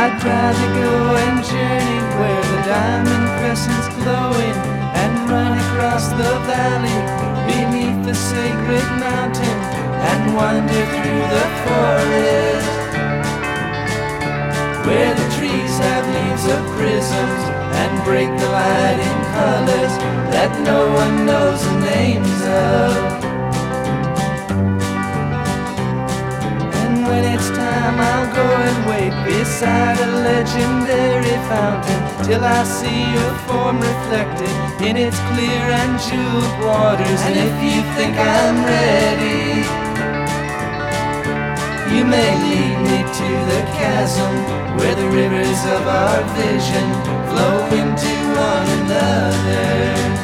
I'd rather go and journey where the diamond crescent's glowing, and run across the valley beneath the sacred mountain, and wander through the forest where the trees have leaves of prisms and break the light in colors that no one knows the names of. And when it's time, I'll go and wait beside a legendary fountain till I see your form reflected in its clear and jeweled waters. And if you think I'm ready, you may lead me to the chasm where the rivers of our vision flow into one another.